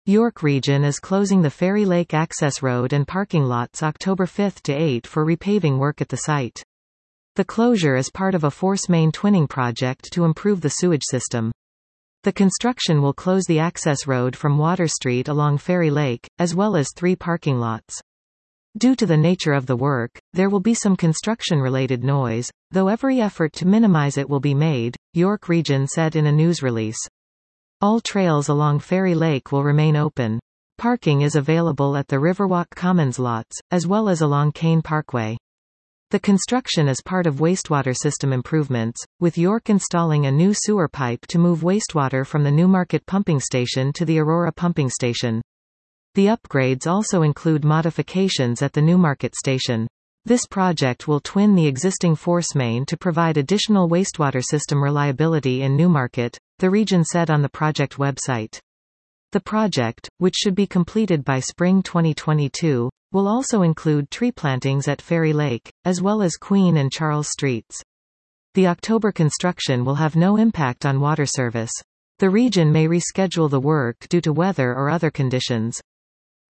York Region is closing the Ferry Lake access road and parking lots October 5 to 8 for repaving work at the site. The closure is part of a force main twinning project to improve the sewage system. The construction will close the access road from Water Street along Ferry Lake, as well as 3 parking lots. Due to the nature of the work, there will be some construction-related noise, though every effort to minimize it will be made, York Region said in a news release. All trails along Ferry Lake will remain open. Parking is available at the Riverwalk Commons lots, as well as along Kane Parkway. The construction is part of wastewater system improvements, with York installing a new sewer pipe to move wastewater from the Newmarket pumping station to the Aurora pumping station. The upgrades also include modifications at the Newmarket station. This project will twin the existing force main to provide additional wastewater system reliability in Newmarket, the region said on the project website. The project, which should be completed by spring 2022, will also include tree plantings at Ferry Lake, as well as Queen and Charles Streets. The October construction will have no impact on water service. The region may reschedule the work due to weather or other conditions.